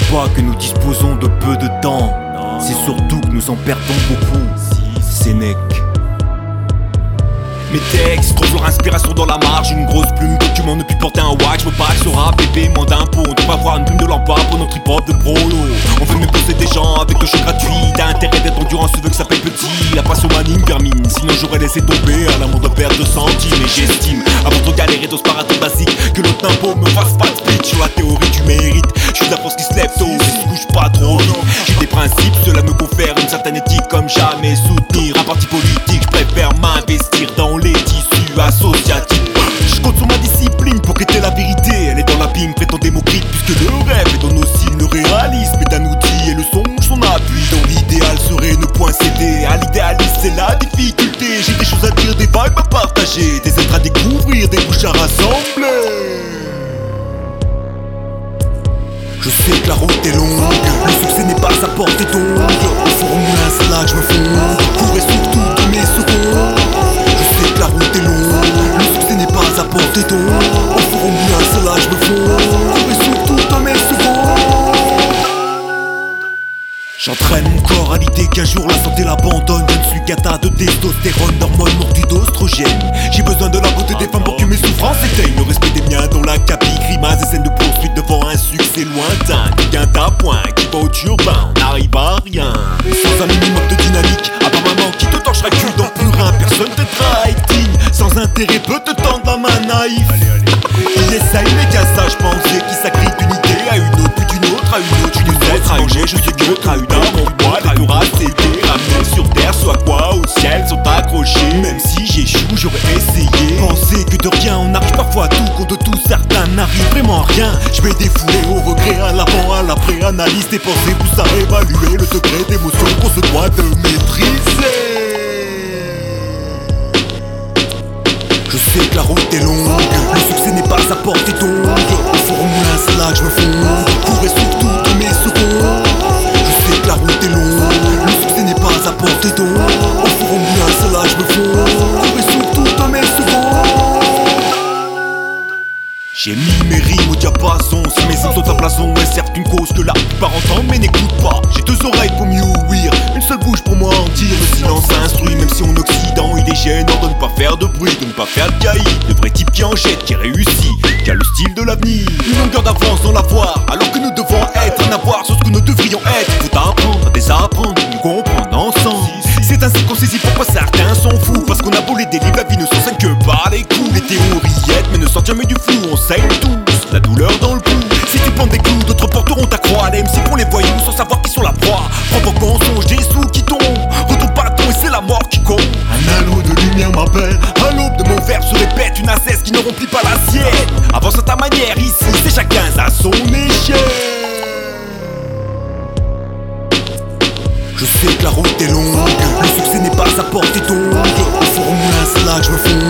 pas que nous disposons de peu de temps, c'est surtout que nous en perdons beaucoup. Sénèque. Mes textes trouvent leur inspiration dans la marge. Une grosse plume, document ne puis porter un wax. Je veux pas que ce rap bébé moins d'impôts. On devrait avoir une plume de l'emploi pour notre hip-hop de prolo. On veut même poser des gens avec le jeu gratuit. T'as intérêt d'être endurant, ce veut que ça paye petit. La passion m'anime, vermine. Sinon j'aurais laissé tomber à l'amour de perte de centimes. Et j'estime, avant de galérer dans ce marathon basique, que notre impôt me fasse pas de speech. Sur la théorie tu mérites. Je suis la force qui se lève tôt, mais se couche pas trop vite. J'ai des principes, cela me confère une certaine éthique. Comme jamais soutenir un parti politique. Je préfère m'investir dans les tissus associatifs. Je compte sur ma discipline pour quitter la vérité. Elle est dans l'abîme, prétend démocrite. Puisque le rêve est dans nos cils, le réalisme est un outil. Et le songe son appui. Donc l'idéal serait ne point céder à l'idéaliste, c'est la difficulté. J'ai des choses à dire, des vibes à partager, des êtres à découvrir, des bouches à rassembler. Je sais que la route est longue, le succès n'est pas à portée d'ongle. Au formule c'est là que je me fonde, courir surtout de mes secondes. Je sais que la route est longue, le succès n'est pas à portée d'ongle. Au formule c'est là que je me fonde, courir surtout de mes secondes. J'entraîne mon corps à l'idée qu'un jour la santé l'abandonne. Je ne suis qu'un tas de testostérone, d'hormones mordues d'ostrogène. J'ai besoin de la beauté des femmes pour que mes souffrances s'éteignent. Le respect des miens dans la cabine, grimaces et scènes de poursuite devant un succès lointain. Qui vient à point, qui va au turbin, on n'arrive à rien. Sans un minimum de dynamique, à part maman qui te torchera cul dans plus rien. Personne t'aidera et digne, sans intérêt peut te tendre la main naïf. Il essaye mais qu'à ça je pensais qu'il s'agrippe d'une idée à une autre, puis d'une autre à une autre. Tu nous laisses manger, je sais que t'as une âme en moi. La Torah c'était ramené sur terre, soit quoi au ciel sont accrochés. Même si j'échoue, j'aurais essayé. Penser que de rien on arrive parfois à tout, qu'on de tout certains n'arrive vraiment à rien. Je vais défouler au regret, à l'avant, à l'après-analyse des pensées, pousse à évaluer le degré d'émotion qu'on se doit de maîtriser. Je sais que la route est longue, le succès n'est pas à portée d'ongle. Au formule c'est là que je me fonde, courir surtout de mes secondes. Je sais que la route est longue, le succès n'est pas à portée d'ongle. Au formule c'est là que je me fonde, courir surtout de mes secondes. J'ai mis mes rimes au diapason, si mes rimes sont à blason, est certes une cause que la plupart entendent mais n'écoutent pas. J'ai deux oreilles pour mieux ouïr, une seule bouche pour moi en dire. Le silence instruit, même si en Occident il est gênant de ne pas faire de bruit, de ne pas faire de caïd. Le vrai type qui en jette, qui réussit, qui a le style de l'avenir. Une longueur d'avance dans l'avoir, alors que nous devons être en avoir sur ce que nous devrions être. Faut apprendre à désapprendre, nous comprendre ensemble. C'est ainsi qu'on saisit pourquoi certains sont fous. Parce qu'on a beau les délivres, la vie ne s'enseigne que par les coups. Les théories aident mais ne sortent jamais du flou. On saigne tous, la douleur dans le cou. Si tu plantes des clous, d'autres porteront ta croix. Les MC pour les voyous sans savoir qui sont la proie. Provoquant songe des sous qui tombent, retourne bâton et c'est la mort qui compte. Un halo de lumière m'appelle, à l'aube de mon verre se répète une assesse qui ne remplit pas la sienne. Avance à ta manière ici, c'est chacun à son échelle. Je sais que la route est longue, le succès n'est pas à portée d'ongle. Au formule c'est là que je me fonde,